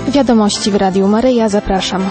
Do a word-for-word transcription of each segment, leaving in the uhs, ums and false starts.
Wiadomości w Radiu Maryja, zapraszam.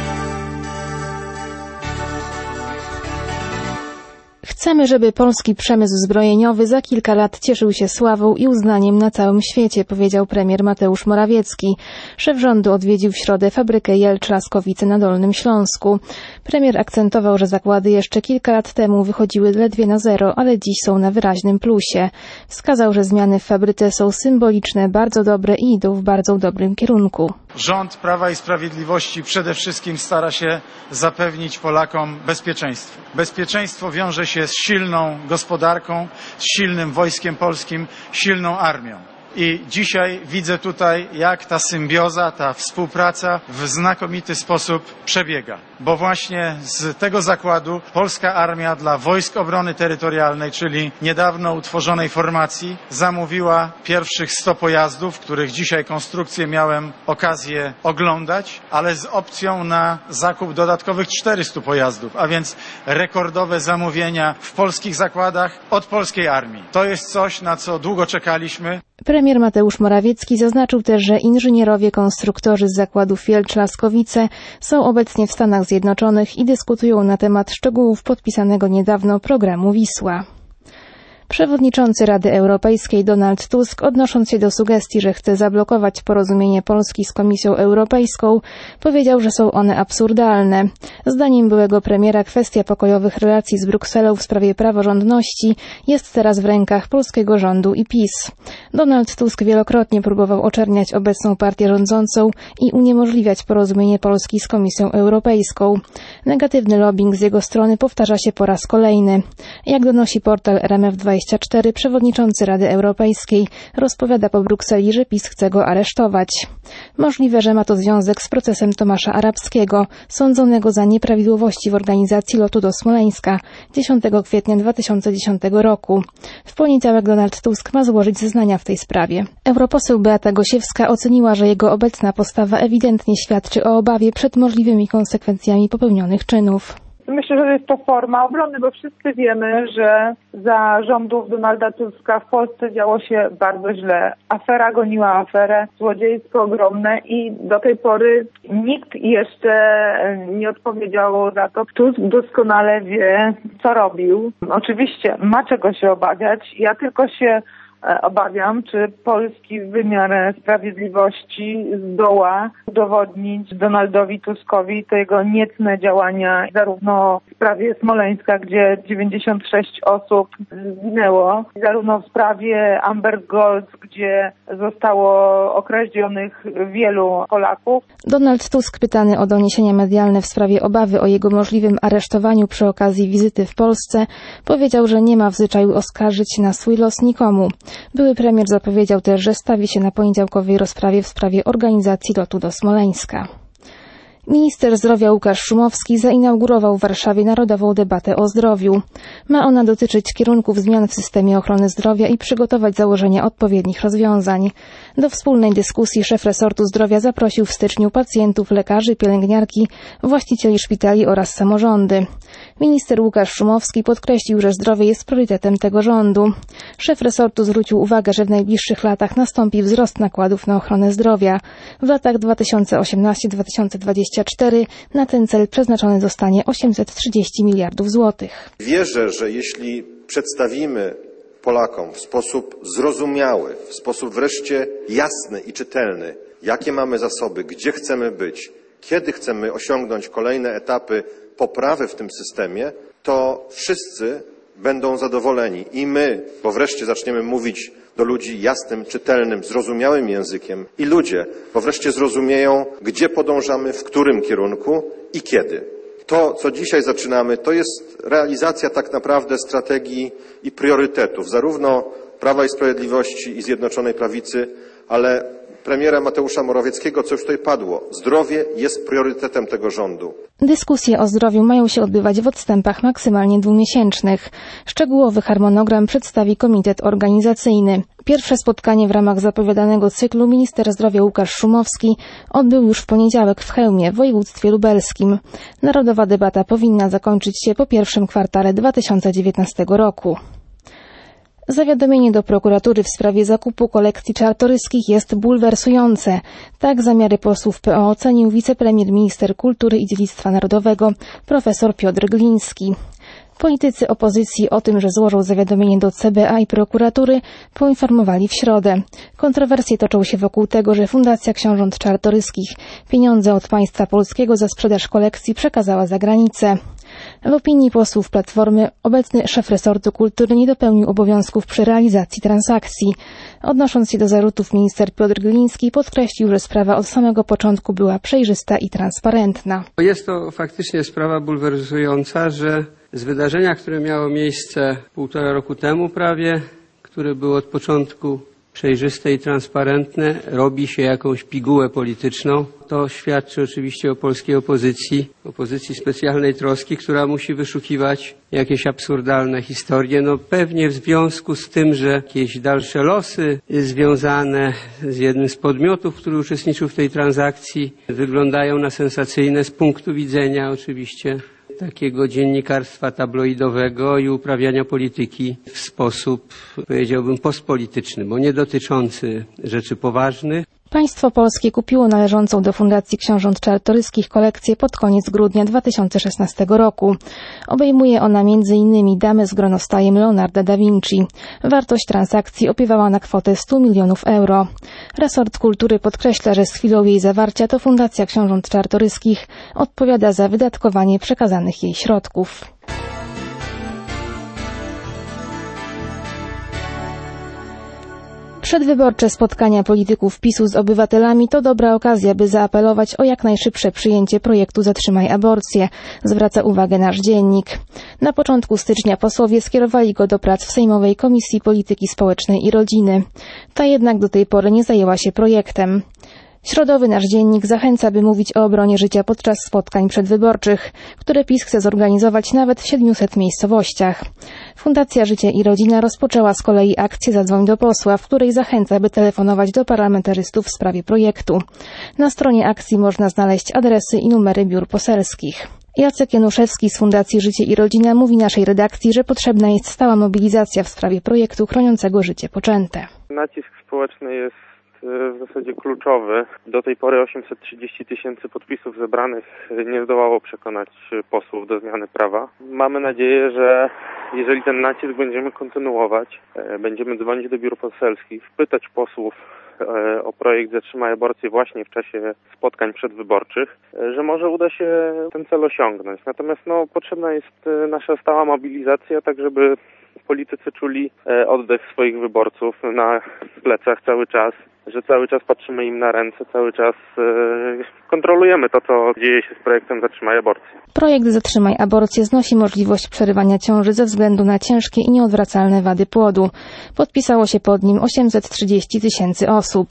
Chcemy, żeby polski przemysł zbrojeniowy za kilka lat cieszył się sławą i uznaniem na całym świecie, powiedział premier Mateusz Morawiecki. Szef rządu odwiedził w środę fabrykę Jelcz-Laskowice na Dolnym Śląsku. Premier akcentował, że zakłady jeszcze kilka lat temu wychodziły ledwie na zero, ale dziś są na wyraźnym plusie. Wskazał, że zmiany w fabryce są symboliczne, bardzo dobre i idą w bardzo dobrym kierunku. Rząd Prawa i Sprawiedliwości przede wszystkim stara się zapewnić Polakom bezpieczeństwo. Bezpieczeństwo wiąże się z silną gospodarką, z silnym wojskiem polskim, silną armią. I dzisiaj widzę tutaj, jak ta symbioza, ta współpraca w znakomity sposób przebiega. Bo właśnie z tego zakładu polska armia dla Wojsk Obrony Terytorialnej, czyli niedawno utworzonej formacji, zamówiła pierwszych sto pojazdów, których dzisiaj konstrukcję miałem okazję oglądać, ale z opcją na zakup dodatkowych czterystu pojazdów, a więc rekordowe zamówienia w polskich zakładach od polskiej armii. To jest coś, na co długo czekaliśmy. Premier Mateusz Morawiecki zaznaczył też, że inżynierowie konstruktorzy z zakładów Jelcz-Laskowice są obecnie w Stanach Zjednoczonych i dyskutują na temat szczegółów podpisanego niedawno programu Wisła. Przewodniczący Rady Europejskiej Donald Tusk, odnosząc się do sugestii, że chce zablokować porozumienie Polski z Komisją Europejską, powiedział, że są one absurdalne. Zdaniem byłego premiera kwestia pokojowych relacji z Brukselą w sprawie praworządności jest teraz w rękach polskiego rządu i PiS. Donald Tusk wielokrotnie próbował oczerniać obecną partię rządzącą i uniemożliwiać porozumienie Polski z Komisją Europejską. Negatywny lobbying z jego strony powtarza się po raz kolejny. Jak donosi portal R M F dwadzieścia cztery, przewodniczący Rady Europejskiej rozpowiada po Brukseli, że PiS chce go aresztować. Możliwe, że ma to związek z procesem Tomasza Arabskiego, sądzonego za nieprawidłowości w organizacji lotu do Smoleńska dziesiątego kwietnia dwa tysiące dziesiątego roku. W poniedziałek Donald Tusk ma złożyć zeznania w tej sprawie. Europoseł Beata Gosiewska oceniła, że jego obecna postawa ewidentnie świadczy o obawie przed możliwymi konsekwencjami popełnionych czynów. Myślę, że jest to forma obrony, bo wszyscy wiemy, że za rządów Donalda Tuska w Polsce działo się bardzo źle. Afera goniła aferę, złodziejstwo ogromne i do tej pory nikt jeszcze nie odpowiedział za to. Tusk doskonale wie, co robił. Oczywiście ma czego się obawiać. Ja tylko się obawiam, czy polski wymiar sprawiedliwości zdoła udowodnić Donaldowi Tuskowi te jego niecne działania zarówno w sprawie Smoleńska, gdzie dziewięćdziesiąt sześć osób zginęło, zarówno w sprawie Amber Gold, gdzie zostało okradzionych wielu Polaków. Donald Tusk, pytany o doniesienia medialne w sprawie obawy o jego możliwym aresztowaniu przy okazji wizyty w Polsce, powiedział, że nie ma w zwyczaju oskarżyć na swój los nikomu. Były premier zapowiedział też, że stawi się na poniedziałkowej rozprawie w sprawie organizacji lotu do Smoleńska. Minister zdrowia Łukasz Szumowski zainaugurował w Warszawie narodową debatę o zdrowiu. Ma ona dotyczyć kierunków zmian w systemie ochrony zdrowia i przygotować założenia odpowiednich rozwiązań. Do wspólnej dyskusji szef resortu zdrowia zaprosił w styczniu pacjentów, lekarzy, pielęgniarki, właścicieli szpitali oraz samorządy. Minister Łukasz Szumowski podkreślił, że zdrowie jest priorytetem tego rządu. Szef resortu zwrócił uwagę, że w najbliższych latach nastąpi wzrost nakładów na ochronę zdrowia. W latach dwa tysiące osiemnastym do dwa tysiące dwudziestego czwartego na ten cel przeznaczone zostanie osiemset trzydzieści miliardów złotych. Wierzę, że jeśli przedstawimy Polakom w sposób zrozumiały, w sposób wreszcie jasny i czytelny, jakie mamy zasoby, gdzie chcemy być, kiedy chcemy osiągnąć kolejne etapy poprawy w tym systemie, to wszyscy będą zadowoleni i my, bo wreszcie zaczniemy mówić do ludzi jasnym, czytelnym, zrozumiałym językiem i ludzie, bo wreszcie zrozumieją, gdzie podążamy, w którym kierunku i kiedy. To, co dzisiaj zaczynamy, to jest realizacja tak naprawdę strategii i priorytetów zarówno Prawa i Sprawiedliwości i Zjednoczonej Prawicy, ale premiera Mateusza Morawieckiego, co już tutaj padło. Zdrowie jest priorytetem tego rządu. Dyskusje o zdrowiu mają się odbywać w odstępach maksymalnie dwumiesięcznych. Szczegółowy harmonogram przedstawi komitet organizacyjny. Pierwsze spotkanie w ramach zapowiadanego cyklu minister zdrowia Łukasz Szumowski odbył już w poniedziałek w Chełmie w województwie lubelskim. Narodowa debata powinna zakończyć się po pierwszym kwartale dwa tysiące dziewiętnastego roku. Zawiadomienie do prokuratury w sprawie zakupu kolekcji Czartoryskich jest bulwersujące. Tak zamiary posłów P O ocenił wicepremier minister kultury i dziedzictwa narodowego profesor Piotr Gliński. Politycy opozycji o tym, że złożą zawiadomienie do C B A i prokuratury, poinformowali w środę. Kontrowersje toczą się wokół tego, że Fundacja Książąt Czartoryskich pieniądze od państwa polskiego za sprzedaż kolekcji przekazała za granicę. W opinii posłów Platformy obecny szef resortu kultury nie dopełnił obowiązków przy realizacji transakcji. Odnosząc się do zarzutów, minister Piotr Gliński podkreślił, że sprawa od samego początku była przejrzysta i transparentna. Jest to faktycznie sprawa bulwersująca, że z wydarzenia, które miało miejsce półtora roku temu prawie, które było od początku przejrzyste i transparentne, robi się jakąś pigułę polityczną. To świadczy oczywiście o polskiej opozycji, opozycji specjalnej troski, która musi wyszukiwać jakieś absurdalne historie. No pewnie w związku z tym, że jakieś dalsze losy związane z jednym z podmiotów, który uczestniczył w tej transakcji, wyglądają na sensacyjne z punktu widzenia oczywiście takiego dziennikarstwa tabloidowego i uprawiania polityki w sposób, powiedziałbym, postpolityczny, bo nie dotyczący rzeczy poważnych. Państwo polskie kupiło należącą do Fundacji Książąt Czartoryskich kolekcję pod koniec grudnia dwa tysiące szesnastego roku. Obejmuje ona między innymi damę z gronostajem Leonarda da Vinci. Wartość transakcji opiewała na kwotę stu milionów euro. Resort Kultury podkreśla, że z chwilą jej zawarcia to Fundacja Książąt Czartoryskich odpowiada za wydatkowanie przekazanych jej środków. Przedwyborcze spotkania polityków PiSu z obywatelami to dobra okazja, by zaapelować o jak najszybsze przyjęcie projektu Zatrzymaj aborcję, zwraca uwagę nasz dziennik. Na początku stycznia posłowie skierowali go do prac w Sejmowej Komisji Polityki Społecznej i Rodziny. Ta jednak do tej pory nie zajęła się projektem. Środowy nasz dziennik zachęca, by mówić o obronie życia podczas spotkań przedwyborczych, które PiS chce zorganizować nawet w siedmiuset miejscowościach. Fundacja Życie i Rodzina rozpoczęła z kolei akcję Zadzwoń do posła, w której zachęca, by telefonować do parlamentarzystów w sprawie projektu. Na stronie akcji można znaleźć adresy i numery biur poselskich. Jacek Januszewski z Fundacji Życie i Rodzina mówi naszej redakcji, że potrzebna jest stała mobilizacja w sprawie projektu chroniącego życie poczęte. Nacisk społeczny jest w zasadzie kluczowy. Do tej pory osiemset trzydzieści tysięcy podpisów zebranych nie zdołało przekonać posłów do zmiany prawa. Mamy nadzieję, że jeżeli ten nacisk będziemy kontynuować, będziemy dzwonić do biur poselskich, pytać posłów o projekt Zatrzymaj aborcję właśnie w czasie spotkań przedwyborczych, że może uda się ten cel osiągnąć. Natomiast no, potrzebna jest nasza stała mobilizacja, tak żeby politycy czuli oddech swoich wyborców na plecach cały czas, że cały czas patrzymy im na ręce, cały czas e, kontrolujemy to, co dzieje się z projektem Zatrzymaj aborcję. Projekt Zatrzymaj aborcję znosi możliwość przerywania ciąży ze względu na ciężkie i nieodwracalne wady płodu. Podpisało się pod nim osiemset trzydzieści tysięcy osób.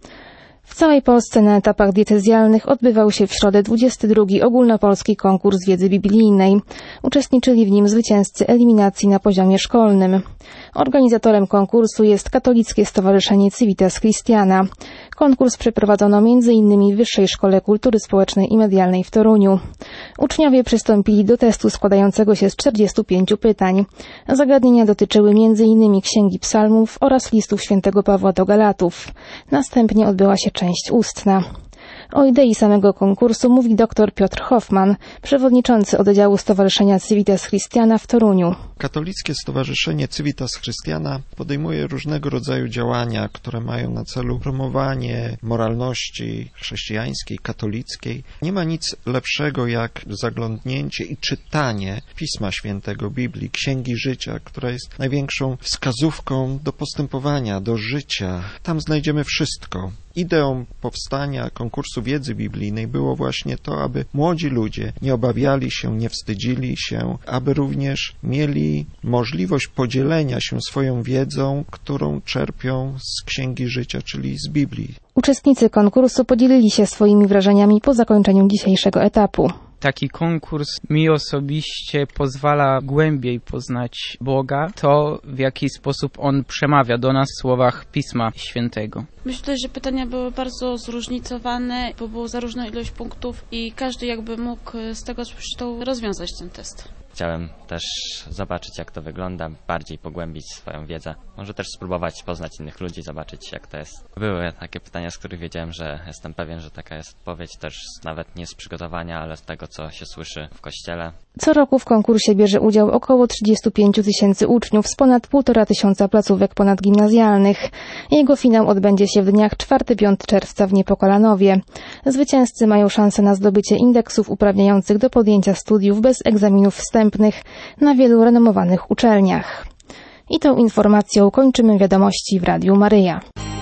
W całej Polsce na etapach diecezjalnych odbywał się w środę dwudziesty drugi ogólnopolski konkurs wiedzy biblijnej. Uczestniczyli w nim zwycięzcy eliminacji na poziomie szkolnym. Organizatorem konkursu jest Katolickie Stowarzyszenie Civitas Christiana. Konkurs przeprowadzono między innymi w Wyższej Szkole Kultury Społecznej i Medialnej w Toruniu. Uczniowie przystąpili do testu składającego się z czterdziestu pięciu pytań. Zagadnienia dotyczyły między innymi Księgi Psalmów oraz listów świętego Pawła do Galatów. Następnie odbyła się część ustna. O idei samego konkursu mówi dr Piotr Hoffman, przewodniczący oddziału Stowarzyszenia Civitas Christiana w Toruniu. Katolickie Stowarzyszenie Civitas Christiana podejmuje różnego rodzaju działania, które mają na celu promowanie moralności chrześcijańskiej, katolickiej. Nie ma nic lepszego jak zaglądnięcie i czytanie Pisma Świętego, Biblii, Księgi Życia, która jest największą wskazówką do postępowania, do życia. Tam znajdziemy wszystko. Ideą powstania konkursu wiedzy biblijnej było właśnie to, aby młodzi ludzie nie obawiali się, nie wstydzili się, aby również mieli możliwość podzielenia się swoją wiedzą, którą czerpią z Księgi Życia, czyli z Biblii. Uczestnicy konkursu podzielili się swoimi wrażeniami po zakończeniu dzisiejszego etapu. Taki konkurs mi osobiście pozwala głębiej poznać Boga, to w jaki sposób On przemawia do nas w słowach Pisma Świętego. Myślę, że pytania były bardzo zróżnicowane, bo było za różną ilość punktów i każdy jakby mógł z tego, co przeczytał, rozwiązać ten test. Chciałem też zobaczyć, jak to wygląda, bardziej pogłębić swoją wiedzę. Może też spróbować poznać innych ludzi, zobaczyć, jak to jest. Były takie pytania, z których wiedziałem, że jestem pewien, że taka jest odpowiedź, też nawet nie z przygotowania, ale z tego, co się słyszy w kościele. Co roku w konkursie bierze udział około trzydzieści pięć tysięcy uczniów z ponad półtora tysiąca placówek ponadgimnazjalnych. Jego finał odbędzie się w dniach czwartego do piątego czerwca w Niepokalanowie. Zwycięzcy mają szansę na zdobycie indeksów uprawniających do podjęcia studiów bez egzaminów wstępnych na wielu renomowanych uczelniach. I tą informacją kończymy wiadomości w Radiu Maryja.